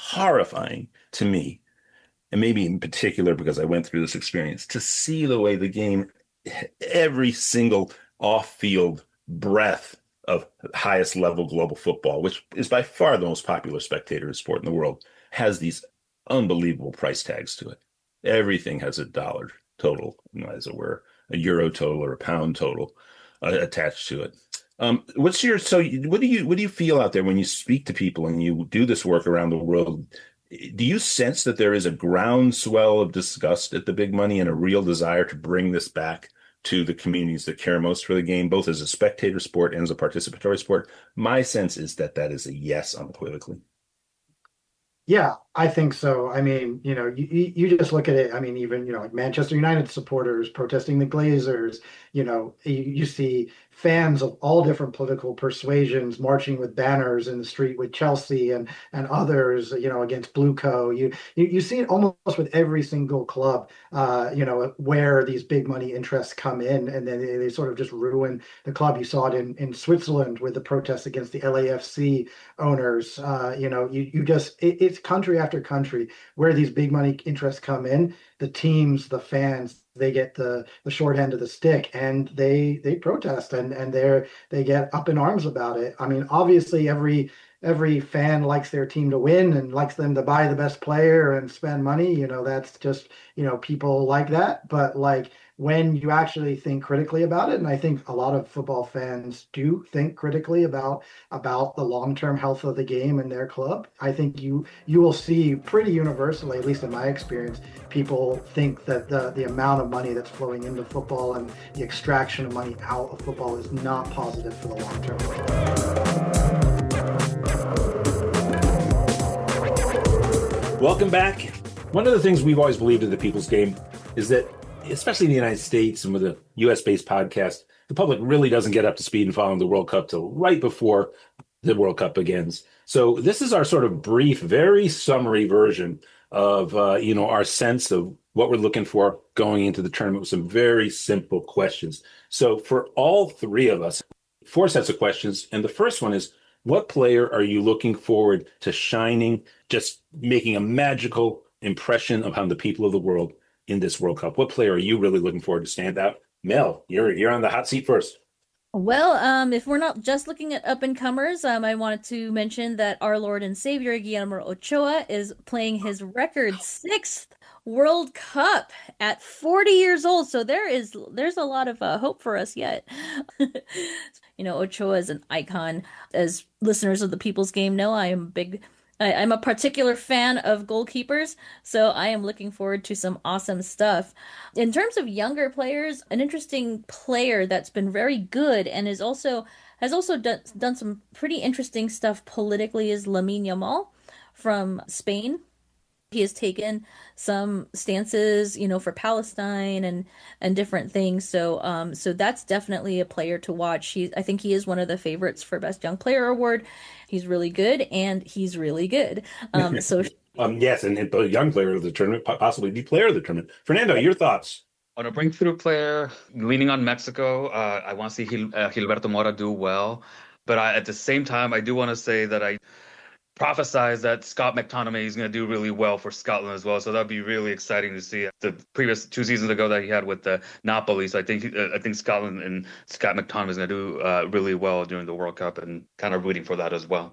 to me. And maybe in particular, because I went through this experience, to see the way the game, every single off-field breath of highest level global football, which is by far the most popular spectator sport in the world, has these unbelievable price tags to it. Everything has a dollar total, as it were, a euro total or a pound total attached to it. What do you feel out there when you speak to people and you do this work around the world? Do you sense that there is a groundswell of disgust at the big money and a real desire to bring this back to the communities that care most for the game, both as a spectator sport and as a participatory sport? My sense is that is a yes, unequivocally. Yeah, I think so. I mean, you just look at it. I mean, even, like Manchester United supporters protesting the Glazers, you see fans of all different political persuasions marching with banners in the street with Chelsea and others, against Blueco. You see it almost with every single club, where these big money interests come in, and then they sort of just ruin the club. You saw it in Switzerland with the protests against the LAFC owners. It's country after country where these big money interests come in. The teams, the fans, they get the short end of the stick, and they protest and they get up in arms about it. I mean, obviously every fan likes their team to win and likes them to buy the best player and spend money. That's just, people like that. But like, when you actually think critically about it, and I think a lot of football fans do think critically about the long-term health of the game and their club, I think you will see pretty universally, at least in my experience, people think that the amount of money that's flowing into football and the extraction of money out of football is not positive for the long term. Welcome back. One of the things we've always believed in the People's Game is that, especially in the United States and with a US-based podcast, the public really doesn't get up to speed in following the World Cup till right before the World Cup begins. So this is our sort of brief, very summary version of, our sense of what we're looking for going into the tournament with some very simple questions. So for all three of us, 4 sets of questions. And the first one is, what player are you looking forward to shining, just making a magical impression upon the people of the world in this World Cup? What player are you really looking forward to stand out? Mel, you're on the hot seat first. Well, if we're not just looking at up-and-comers, I wanted to mention that our Lord and Savior, Guillermo Ochoa, is playing his record 6th World Cup at 40 years old. So there's a lot of hope for us yet. Ochoa is an icon. As listeners of the People's Game know, I'm a particular fan of goalkeepers, so I am looking forward to some awesome stuff. In terms of younger players, an interesting player that's been very good and has also done some pretty interesting stuff politically is Lamine Yamal from Spain. He has taken some stances, for Palestine and different things. So that's definitely a player to watch. I think he is one of the favorites for Best Young Player award. He's really good, and he's really good. Yes, and the young player of the tournament, possibly the player of the tournament. Fernando, your thoughts? On a breakthrough player, leaning on Mexico, I want to see Gilberto Mora do well. But at the same time, I do want to say that I prophesize that Scott McTominay is going to do really well for Scotland as well. So that'd be really exciting to see. The previous 2 seasons ago that he had with Napoli. So I think Scotland and Scott McTominay is going to do really well during the World Cup, and kind of rooting for that as well.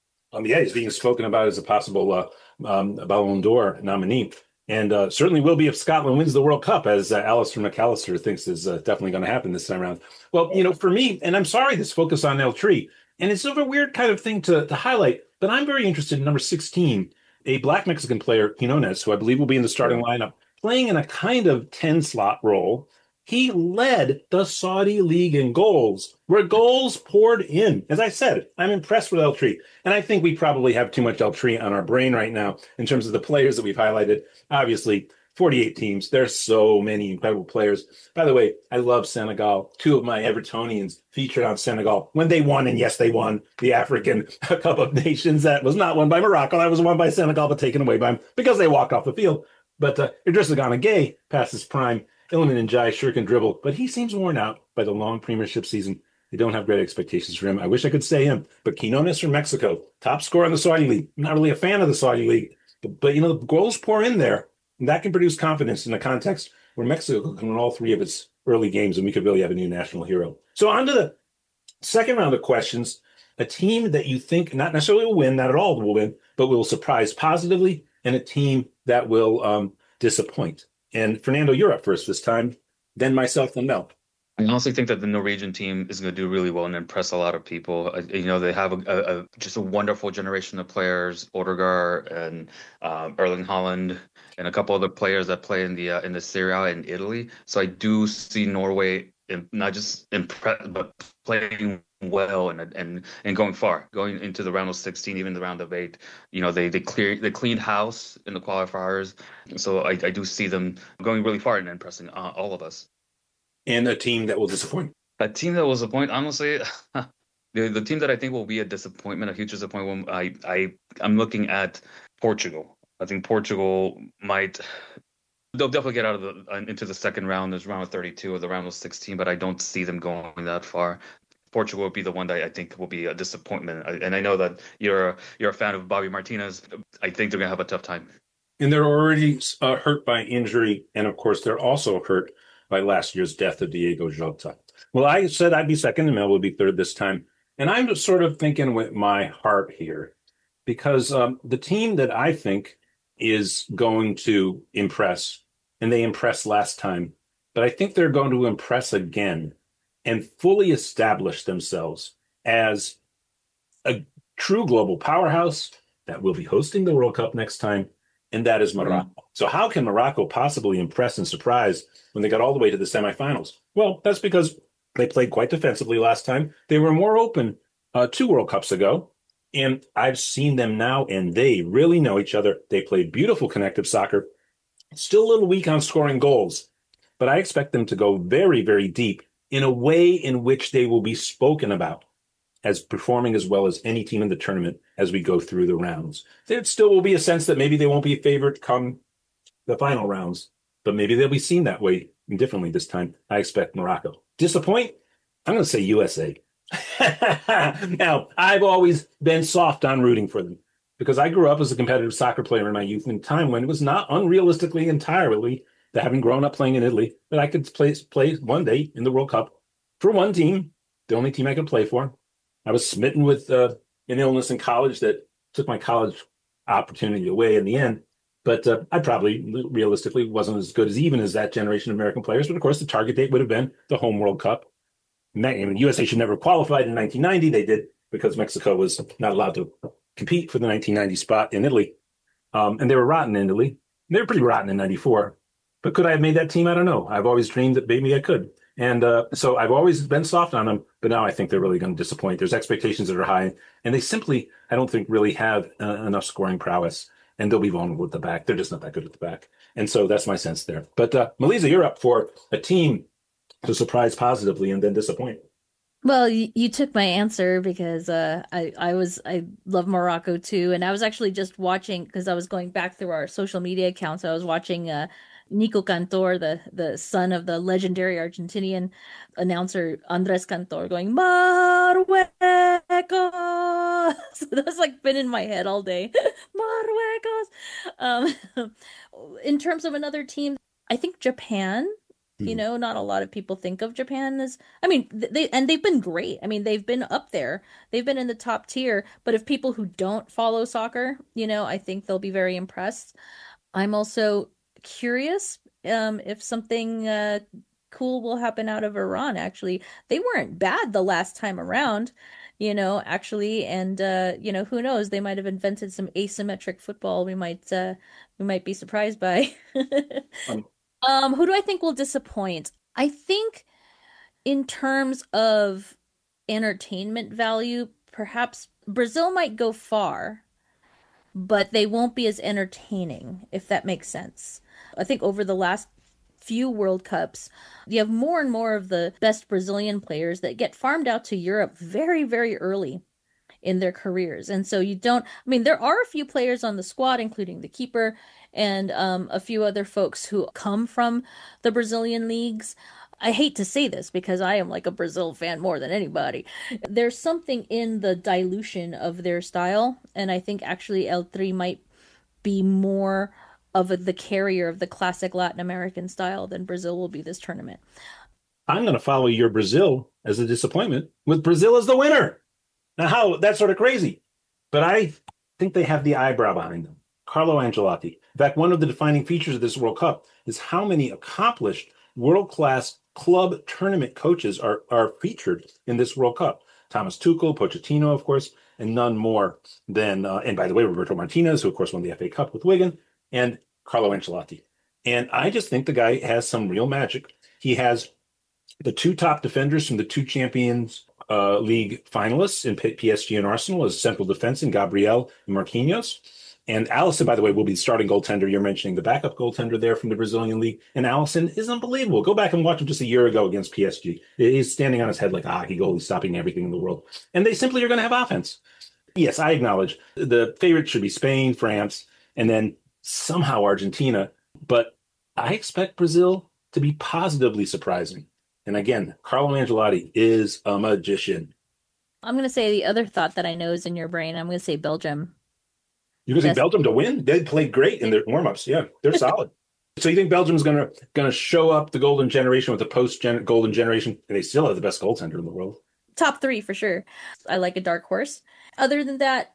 He's being spoken about as a possible Ballon d'Or nominee. And certainly will be if Scotland wins the World Cup, as Alistair McAllister thinks is definitely going to happen this time around. Well, for me, and I'm sorry this focus on El Tri, and it's sort of a weird kind of thing to highlight, but I'm very interested in number 16, a Black Mexican player, Quinones, who I believe will be in the starting lineup, playing in a kind of 10-slot role. He led the Saudi League in goals, where goals poured in. As I said, I'm impressed with El Tri. And I think we probably have too much El Tri on our brain right now in terms of the players that we've highlighted. Obviously, 48 teams. There's so many incredible players. By the way, I love Senegal. 2 of my Evertonians featured on Senegal when they won, and yes, they won the African Cup of Nations. That was not won by Morocco. That was won by Senegal, but taken away by them because they walked off the field. But Idrissa Gana Gueye past his prime. Iliman Ndiaye sure can dribble, but he seems worn out by the long premiership season. They don't have great expectations for him. I wish I could say him, but Quinones from Mexico, top scorer in the Saudi League. I'm not really a fan of the Saudi League, but the goals pour in there, and that can produce confidence in a context where Mexico can win all 3 of its early games, and we could really have a new national hero. So on to the second round of questions, a team that you think not necessarily will win, not at all will win, but will surprise positively, and a team that will disappoint. And Fernando, you're up first this time, then myself, then Mel. I honestly think that the Norwegian team is going to do really well and impress a lot of people. They have just a wonderful generation of players, Odegaard and Erling Haaland, and a couple other players that play in the Serie A in Italy. So I do see Norway not just impressed, but playing well and going far, going into the round of 16, even the round of 8. They cleaned house in the qualifiers, so I do see them going really far and impressing all of us. And a team that will disappoint. A team that will disappoint, honestly, the team that I think will be a disappointment, a huge disappointment. I'm looking at Portugal. I think Portugal they'll definitely get out of into the second round. There's round of 32 or the round of 16, but I don't see them going that far. Portugal would be the one that I think will be a disappointment. And I know that you're a fan of Bobby Martinez. I think they're going to have a tough time. And they're already hurt by injury. And of course, they're also hurt by last year's death of Diego Jota. Well, I said I'd be second and Mel would be third this time. And I'm just sort of thinking with my heart here, because the team that I think is going to impress, and they impressed last time, but I think they're going to impress again and fully establish themselves as a true global powerhouse that will be hosting the World Cup next time, and that is Morocco. So how can Morocco possibly impress and surprise when they got all the way to the semifinals? Well, that's because they played quite defensively last time. They were more open 2 World Cups ago, and I've seen them now, and they really know each other. They play beautiful connective soccer, still a little weak on scoring goals, but I expect them to go very, very deep in a way in which they will be spoken about as performing as well as any team in the tournament as we go through the rounds. There still will be a sense that maybe they won't be a favorite come the final rounds, but maybe they'll be seen that way differently this time. I expect Morocco. Disappoint? I'm going to say USA. Now, I've always been soft on rooting for them because I grew up as a competitive soccer player in my youth in a time when it was not unrealistically entirely, having grown up playing in Italy, that I could play one day in the World Cup for one team, the only team I could play for. I was smitten with an illness in college that took my college opportunity away in the end. But I probably realistically wasn't as good as even as that generation of American players. But of course, the target date would have been the home World Cup. USA should never have qualified in 1990. They did because Mexico was not allowed to compete for the 1990 spot in Italy. And they were rotten in Italy. They were pretty rotten in 94. But could I have made that team? I don't know. I've always dreamed that maybe I could. And so I've always been soft on them, but now I think they're really going to disappoint. There's expectations that are high, and they simply, I don't think, really have enough scoring prowess. and they'll be vulnerable at the back. They're just not that good at the back. And so that's my sense there. But Melissa, you're up for a team to surprise positively and then disappoint. Well, you took my answer because I love Morocco too, and I was actually just watching because I was going back through our social media accounts. I was watching Nico Cantor, the son of the legendary Argentinian announcer Andres Cantor, going Marruecos. So that's like been in my head all day. Marruecos. In terms of another team, I think Japan. You know, not a lot of people think of Japan as, I mean, they've been great. I mean, they've been up there. They've been in the top tier. But if people who don't follow soccer, you know, I think they'll be very impressed. I'm also curious if something cool will happen out of Iran, actually. They weren't bad the last time around, you know, actually. And, you know, who knows? They might have invented some asymmetric football we might be surprised by. Who do I think will disappoint? I think in terms of entertainment value, perhaps Brazil might go far, but they won't be as entertaining, if that makes sense. I think over the last few World Cups, you have more and more of the best Brazilian players that get farmed out to Europe very, very early in their careers. And so there are a few players on the squad, including the keeper and a few other folks who come from the Brazilian leagues. I hate to say this because I am like a Brazil fan more than anybody. There's something in the dilution of their style, and I think actually El Tri might be more of the carrier of the classic Latin American style than Brazil will be this tournament. I'm going to follow your Brazil as a disappointment with Brazil as the winner. Now, that's sort of crazy, but I think they have the eyebrow behind them. Carlo Ancelotti. In fact, one of the defining features of this World Cup is how many accomplished world-class club tournament coaches are featured in this World Cup. Thomas Tuchel, Pochettino, of course, and none more than, and by the way, Roberto Martinez, who of course won the FA Cup with Wigan, and Carlo Ancelotti. And I just think the guy has some real magic. He has the two top defenders from the two Champions League finalists in PSG and Arsenal as central defense in Gabriel and Marquinhos. And Alisson, by the way, will be the starting goaltender. You're mentioning the backup goaltender there from the Brazilian league. And Alisson is unbelievable. Go back and watch him just a year ago against PSG. He's standing on his head like a hockey goal. He's stopping everything in the world. And they simply are going to have offense. Yes, I acknowledge the favorite should be Spain, France, and then somehow Argentina. But I expect Brazil to be positively surprising. And again, Carlo Ancelotti is a magician. I'm going to say the other thought that I know is in your brain. I'm going to say Belgium. You're going to say Belgium to win? They played great in their warm-ups. Yeah, they're solid. So you think Belgium's going to show up the golden generation with the post-golden generation, and they still have the best goaltender in the world? Top three for sure. I like a dark horse. Other than that,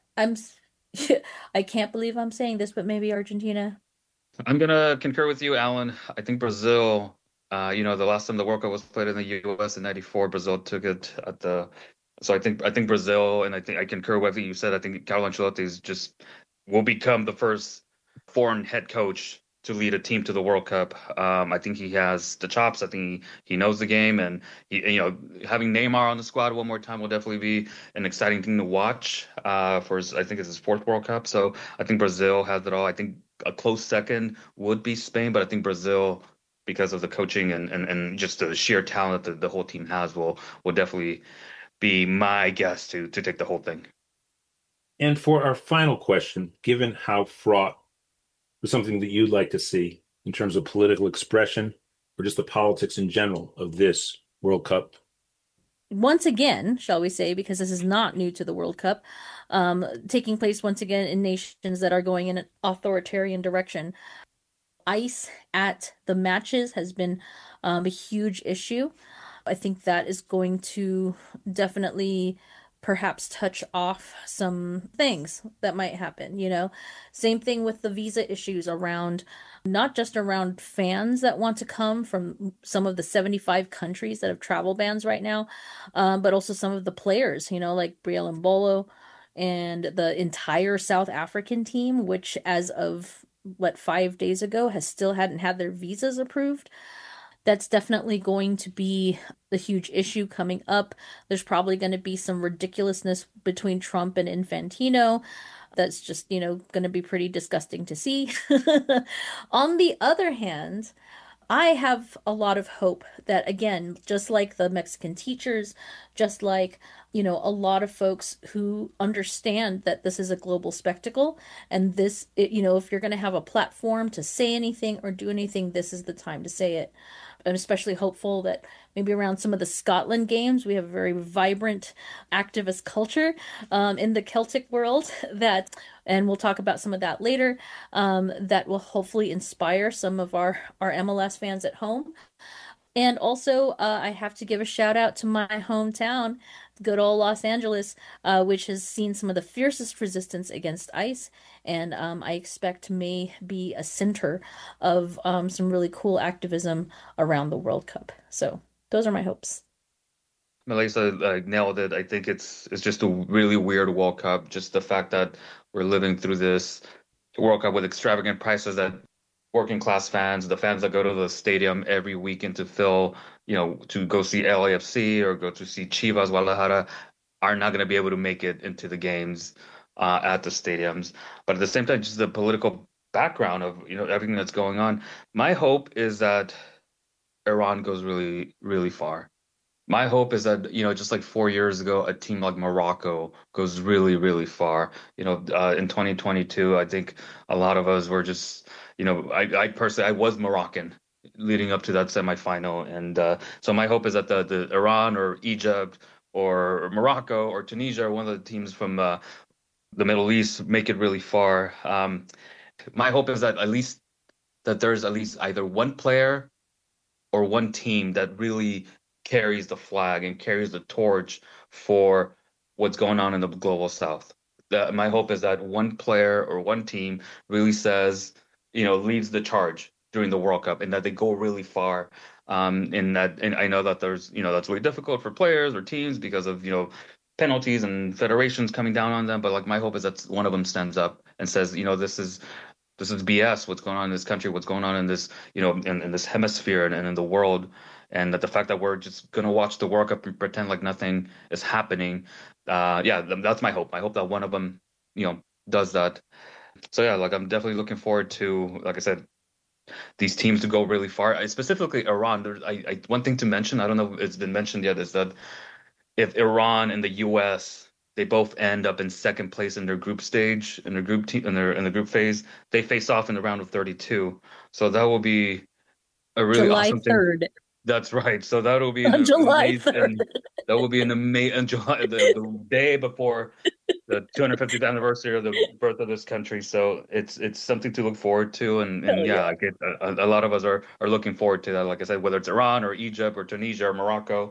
I can't believe I'm saying this, but maybe Argentina. I'm going to concur with you, Alan. I think Brazil, the last time the World Cup was played in the U.S. in '94, Brazil took it at the. So I think Brazil, and I concur with what you said. I think Carlo Ancelotti will become the first foreign head coach to lead a team to the World Cup. I think he has the chops. I think he knows the game, and having Neymar on the squad one more time will definitely be an exciting thing to watch. I think it's his fourth World Cup, so I think Brazil has it all. I think a close second would be Spain, but I think Brazil, because of the coaching and just the sheer talent that the whole team has, will definitely be my guess to take the whole thing. And for our final question, given how fraught with something that you'd like to see in terms of political expression or just the politics in general of this World Cup? Once again, shall we say, because this is not new to the World Cup, taking place once again in nations that are going in an authoritarian direction. ICE at the matches has been a huge issue. I think that is going to definitely perhaps touch off some things that might happen, Same thing with the visa issues around, not just around fans that want to come from some of the 75 countries that have travel bans right now, but also some of the players, like Brielle Mbolo and the entire South African team, which as of 5 days ago still hadn't had their visas approved. That's definitely going to be the huge issue coming up. There's probably going to be some ridiculousness between Trump and Infantino. That's just, going to be pretty disgusting to see. On the other hand, I have a lot of hope that, again, just like the Mexican teachers, just like, a lot of folks who understand that this is a global spectacle and if you're going to have a platform to say anything or do anything, this is the time to say it. I'm especially hopeful that maybe around some of the Scotland games, we have a very vibrant activist culture in the Celtic world and we'll talk about some of that later, that will hopefully inspire some of our MLS fans at home. And also, I have to give a shout out to my hometown, good old Los Angeles, which has seen some of the fiercest resistance against ICE. And I expect may be a center of some really cool activism around the World Cup. So those are my hopes. Melissa nailed it. I think it's just a really weird World Cup. Just the fact that we're living through this World Cup with extravagant prices that working class fans, the fans that go to the stadium every weekend to fill, to go see LAFC or go to see Chivas Guadalajara, are not going to be able to make it into the games at the stadiums. But at the same time, just the political background of everything that's going on. My hope is that Iran goes really, really far. My hope is that, just like 4 years ago, a team like Morocco goes really, really far. In 2022, I think a lot of us were just, I personally, I was Moroccan leading up to that semifinal. And so my hope is that the Iran or Egypt or Morocco or Tunisia or one of the teams from the Middle East make it really far. My hope is that there's at least either one player or one team that really carries the flag and carries the torch for what's going on in the global South. My hope is that one player or one team really says, leads the charge during the World Cup and that they go really far. And I know that there's, that's really difficult for players or teams because of, penalties and federations coming down on them. But like my hope is that one of them stands up and says, this is BS, what's going on in this country, what's going on in this, in this hemisphere and in the world. And that the fact that we're just going to watch the World Cup and pretend like nothing is happening. That's my hope. I hope that one of them, does that. So yeah, like I'm definitely looking forward to, like I said, these teams to go really far. Specifically Iran. One thing to mention, I don't know if it's been mentioned yet, is that if Iran and the U.S. they both end up in second place in their group stage, in their group team, in the group phase, they face off in the round of 32. So that will be a really July awesome 3rd. thing. That's right. So that'll be on July 3rd. That will be an amazing the day before the 250th anniversary of the birth of this country. So it's something to look forward to, and I get a lot of us are looking forward to that. Like I said, whether it's Iran or Egypt or Tunisia or Morocco,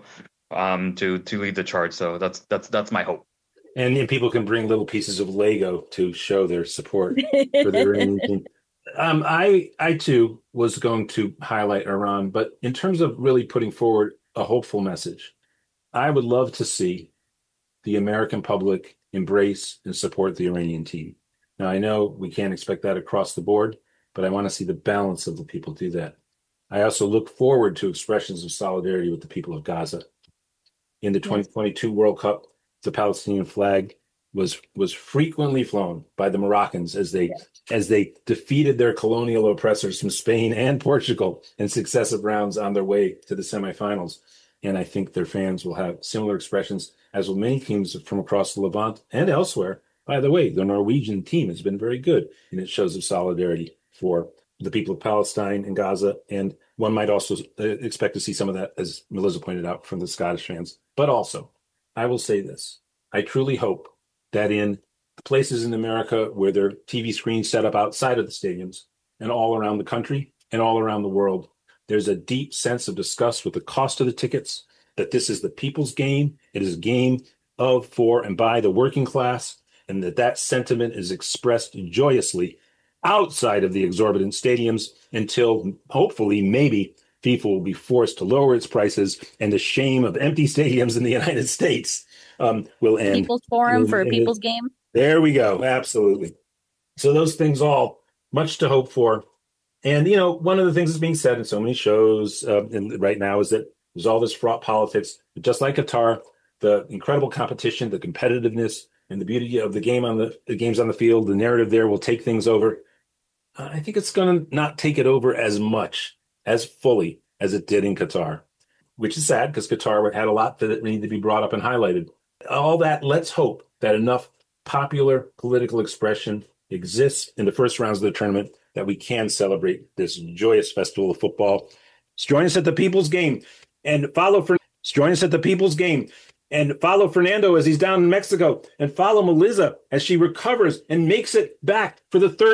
to lead the charge. So that's my hope. And people can bring little pieces of Lego to show their support for the Iranian team. I too was going to highlight Iran, but in terms of really putting forward a hopeful message, I would love to see the American public embrace and support the Iranian team. Now, I know we can't expect that across the board, but I want to see the balance of the people do that. I also look forward to expressions of solidarity with the people of Gaza. In the 2022 World Cup, the Palestinian flag was frequently flown by the Moroccans as they defeated their colonial oppressors from Spain and Portugal in successive rounds on their way to the semifinals. And I think their fans will have similar expressions, as will many teams from across the Levant and elsewhere. By the way, the Norwegian team has been very good in its shows of solidarity for the people of Palestine and Gaza. And one might also expect to see some of that, as Melissa pointed out, from the Scottish fans. But also, I will say this. I truly hope that in places in America where there are TV screens set up outside of the stadiums and all around the country and all around the world, there's a deep sense of disgust with the cost of the tickets, that this is the people's game. It is a game of, for, and by the working class, and that sentiment is expressed joyously outside of the exorbitant stadiums until, hopefully, maybe, FIFA will be forced to lower its prices and the shame of empty stadiums in the United States will end. People's Forum for a People's Game. There we go. Absolutely. So those things all much to hope for. And, one of the things that's being said in so many shows right now is that there's all this fraught politics. Just like Qatar, the incredible competition, the competitiveness, and the beauty of the games on the field, the narrative there will take things over. I think it's going to not take it over as much, as fully as it did in Qatar, which is sad because Qatar had a lot that needed to be brought up and highlighted. All that, let's hope that enough popular political expression exists in the first rounds of the tournament that we can celebrate this joyous festival of football. Join us at the People's Game and follow Fernando as he's down in Mexico, and follow Melissa as she recovers and makes it back for the third